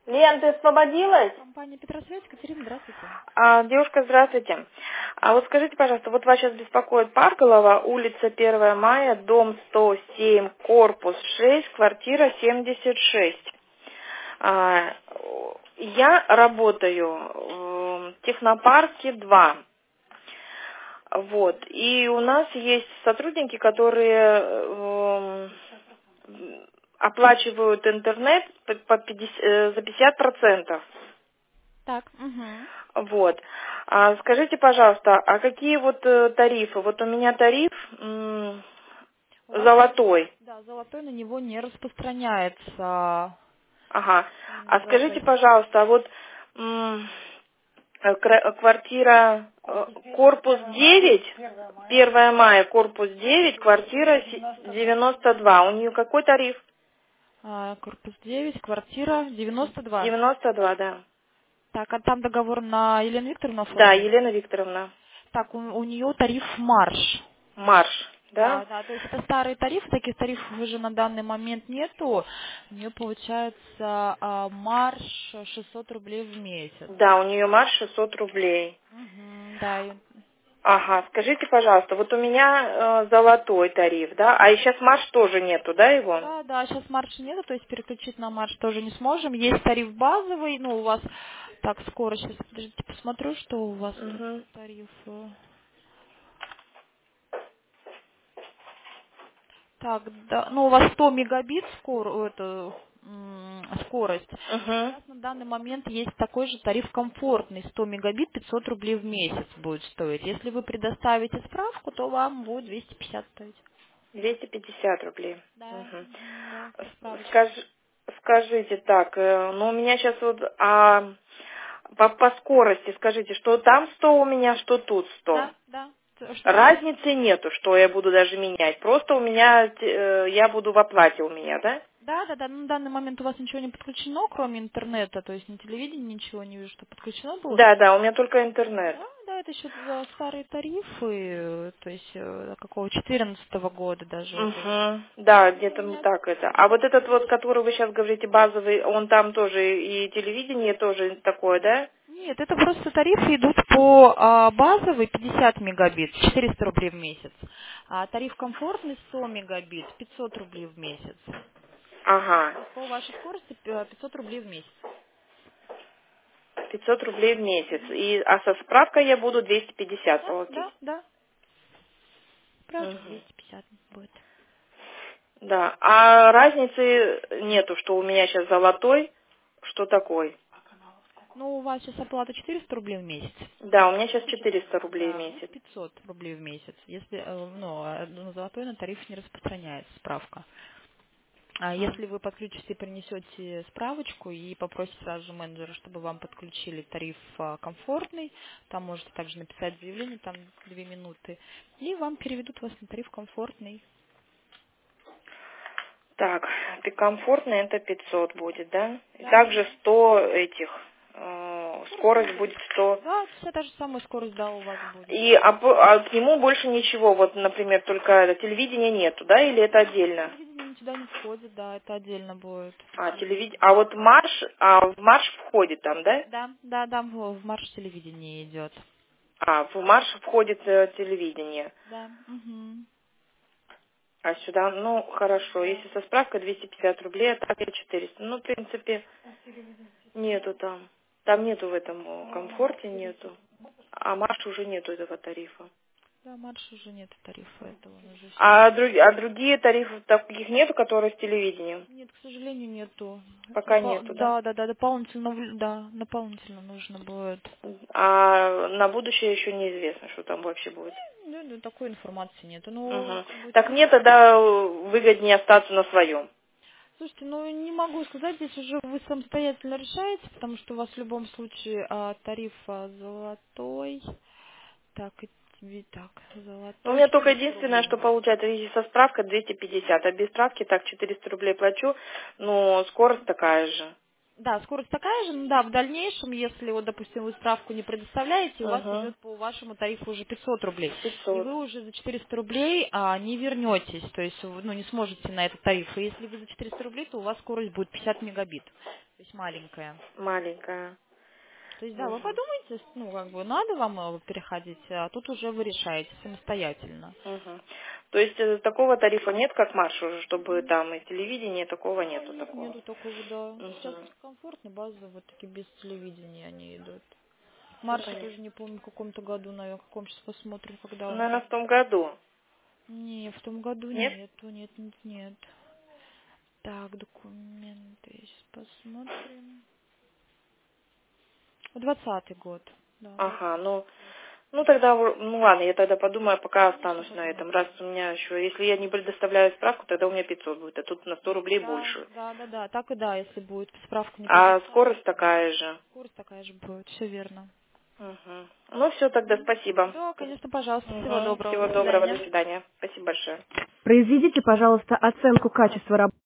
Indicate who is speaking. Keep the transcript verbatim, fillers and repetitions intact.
Speaker 1: Лен, ты освободилась?
Speaker 2: Компания Петросвязь, Катерина, здравствуйте.
Speaker 1: А, девушка, здравствуйте. А вот скажите, пожалуйста, вот вас сейчас беспокоит Парголова, улица первое мая, дом сто семь, корпус шесть, квартира семьдесят шесть. А, я работаю в технопарке два. Вот. И у нас есть сотрудники, которые эм, оплачивают интернет по- по пятьдесят, э, за пятьдесят процентов.
Speaker 2: Так, угу.
Speaker 1: Вот. А скажите, пожалуйста, а какие вот э, тарифы? Вот у меня тариф м,
Speaker 2: У вас,
Speaker 1: золотой.
Speaker 2: да, золотой на него не распространяется.
Speaker 1: Ага.
Speaker 2: Именно
Speaker 1: А скажите,
Speaker 2: золотой.
Speaker 1: пожалуйста, а вот м, э, кра- квартира э, корпус девять, первое мая, корпус девять, квартира се- девяносто два. У нее какой тариф?
Speaker 2: А, корпус девять, квартира девяносто два.
Speaker 1: девяносто два, да.
Speaker 2: Так, а там договор на Елену Викторовну
Speaker 1: Да,
Speaker 2: оформлен?
Speaker 1: Елена Викторовна.
Speaker 2: Так, у, у нее тариф марш.
Speaker 1: Марш, да?
Speaker 2: Да, да, то есть это старый тариф, таких тарифов уже на данный момент нету. У нее получается а, марш шестьсот рублей в месяц.
Speaker 1: Да, у нее марш шестьсот рублей.
Speaker 2: Угу, да, и-
Speaker 1: Ага, скажите, пожалуйста, вот у меня э, золотой тариф, да, а и сейчас марш тоже нету, да, его?
Speaker 2: да, да, сейчас марша нету, то есть переключить на марш тоже не сможем. Есть тариф базовый, ну, у вас, так, скоро, сейчас, подождите, посмотрю, что у вас тут
Speaker 1: Угу.
Speaker 2: по тарифу. Так, да, ну, у вас сто мегабит скор, это, м, скорость.
Speaker 1: Угу.
Speaker 2: Сейчас на данный момент есть такой же тариф комфортный, сто мегабит, пятьсот рублей в месяц будет стоить. Если вы предоставите справку, то вам будет двести пятьдесят стоить.
Speaker 1: двести пятьдесят рублей.
Speaker 2: Да,
Speaker 1: Угу.
Speaker 2: мгм, да, со справочкой.
Speaker 1: Скаж, скажите так, э, ну у меня сейчас вот а, по, по скорости скажите, что там сто у меня, что тут сто.
Speaker 2: Да, да. Т- Что вы хотите?
Speaker 1: Разницы нету, что я буду даже менять. Просто у меня, э, я буду в оплате у меня, да?
Speaker 2: Да, да, да. На данный момент у вас ничего не подключено, кроме интернета, то есть на телевидении ничего не вижу, что подключено было.
Speaker 1: Да, да, у меня только интернет.
Speaker 2: Да, да, это еще за старые тарифы, э, то есть э, какого четырнадцатого года даже это уже.
Speaker 1: Угу. Да,
Speaker 2: Ну,
Speaker 1: где-то
Speaker 2: у
Speaker 1: м-
Speaker 2: меня
Speaker 1: так это. А вот этот вот, который вы сейчас говорите, базовый, он там тоже и телевидение тоже такое, да?
Speaker 2: нет, это просто тарифы идут по а, базовый пятьдесят мегабит, четыреста рублей в месяц. А тариф комфортный сто мегабит, пятьсот рублей в месяц.
Speaker 1: Ага.
Speaker 2: То есть по вашей скорости э, пятьсот рублей в месяц.
Speaker 1: пятьсот рублей в месяц. И, а со справкой я буду двести пятьдесят
Speaker 2: Да,
Speaker 1: платить.
Speaker 2: да, да. Справочка
Speaker 1: Мгм.
Speaker 2: двести пятьдесят будет.
Speaker 1: Да. А разницы нету, что у меня сейчас золотой, что такой.
Speaker 2: Ну, у вас сейчас оплата четыреста рублей в месяц.
Speaker 1: Да, у меня сейчас
Speaker 2: Тысяча
Speaker 1: четыреста
Speaker 2: долларов,
Speaker 1: рублей в
Speaker 2: да, будет
Speaker 1: месяц.
Speaker 2: пятьсот рублей в месяц. Если, э, ну, а на золотой на тариф не распространяется справка. А если вы подключите и принесете справочку и попросите сразу же менеджера, чтобы вам подключили тариф а, комфортный, там можете также написать заявление, там две минуты, и вам переведут вас на тариф комфортный.
Speaker 1: Так, ты комфортно это пятьсот будет, да? И
Speaker 2: Да,
Speaker 1: также
Speaker 2: да.
Speaker 1: сто этих, э,
Speaker 2: Скорость
Speaker 1: скорость
Speaker 2: тоже.
Speaker 1: будет сто.
Speaker 2: Да, вся та же самая скорость, да, у вас будет.
Speaker 1: И а, п- а к нему больше ничего, вот, например, только это, телевидения нету, да, или это отдельно?
Speaker 2: Телевидение сюда не входит, да, это отдельно будет.
Speaker 1: А, телевид... а вот марш, а в марш входит там, да?
Speaker 2: Да, да, да, в, в марш телевидение идет.
Speaker 1: А, в марш входит э, телевидение.
Speaker 2: Да. Угу.
Speaker 1: А сюда, ну, хорошо,
Speaker 2: Да.
Speaker 1: если со справкой двести пятьдесят рублей, а так я четыреста. Ну, в принципе, нету там. Там нету в этом э, комфорте, нету. А марш уже нету этого тарифа.
Speaker 2: Да, марш уже нет тарифа этого, он уже все.
Speaker 1: А, друг- а другие тарифы таких нету, которые с телевидением?
Speaker 2: Нет, к сожалению, нету.
Speaker 1: Пока
Speaker 2: Допол-
Speaker 1: нету, да?
Speaker 2: Да, да, да, дополнительно, в- да, дополнительно нужно будет.
Speaker 1: А на будущее еще неизвестно, что там вообще будет.
Speaker 2: Ну, ну, такой информации нету. Ну,
Speaker 1: Мгм.
Speaker 2: если будет
Speaker 1: Так
Speaker 2: интересно.
Speaker 1: мне тогда выгоднее остаться на своем.
Speaker 2: Слушайте, ну не могу сказать, здесь уже вы самостоятельно решаете, потому что у вас в любом случае а, тариф а, золотой. Так, и тебе- так,
Speaker 1: У
Speaker 2: золотой
Speaker 1: меня только
Speaker 2: четыреста
Speaker 1: единственное,
Speaker 2: рублей в
Speaker 1: что
Speaker 2: месяц.
Speaker 1: получается, если со справкой двести пятьдесят, а без справки так четыреста рублей плачу, но скорость такая же.
Speaker 2: Да, скорость такая же, ну да, в дальнейшем, если, вот, допустим, вы справку не предоставляете, у вас
Speaker 1: Угу.
Speaker 2: идет по вашему тарифу уже пятьсот рублей. И
Speaker 1: пятьсот.
Speaker 2: вы уже за четыреста рублей а, не вернетесь, то есть вы, ну, не сможете на этот тариф. И если вы за четыреста рублей, то у вас скорость будет пятьдесят мегабит. То есть маленькая.
Speaker 1: Маленькая.
Speaker 2: То есть, да,
Speaker 1: Угу.
Speaker 2: вы подумайте, ну, как бы, надо вам переходить, а тут уже вы решаете самостоятельно.
Speaker 1: Угу. То есть э, такого тарифа нет, как Марш уже, чтобы там и телевидение, такого нету
Speaker 2: Нет,
Speaker 1: такого.
Speaker 2: нету такого, да.
Speaker 1: Угу.
Speaker 2: Сейчас просто комфортно, базовые, вот такие без телевидения они идут.
Speaker 1: Все
Speaker 2: Марш я
Speaker 1: понятно.
Speaker 2: тоже не помню, в каком-то году, наверное, в каком сейчас посмотрим, когда он.
Speaker 1: Наверное, в том году.
Speaker 2: Не, в том году
Speaker 1: Нет?
Speaker 2: нету, нет, нет, нет. Так, документы, сейчас посмотрим. Двадцатый год. Да,
Speaker 1: Ага,
Speaker 2: двадцатый.
Speaker 1: ну, ну тогда, в- ну ладно, я тогда подумаю, пока
Speaker 2: Конечно,
Speaker 1: останусь на этом. Раз
Speaker 2: подумайте.
Speaker 1: у меня еще, если я не предоставляю справку, тогда у меня пятьсот будет, а тут на сто рублей
Speaker 2: Да,
Speaker 1: больше.
Speaker 2: да, да, да, так и да, если будет справку не
Speaker 1: А
Speaker 2: предоставить,
Speaker 1: скорость такая же.
Speaker 2: скорость такая же будет, все верно.
Speaker 1: Угу. Ну все, тогда спасибо.
Speaker 2: Да, конечно, пожалуйста, всего
Speaker 1: Угу.
Speaker 2: доброго,
Speaker 1: Всего
Speaker 2: до
Speaker 1: доброго, до
Speaker 2: свидания.
Speaker 1: свидания. Спасибо большое.
Speaker 3: Произведите, пожалуйста, оценку качества работы.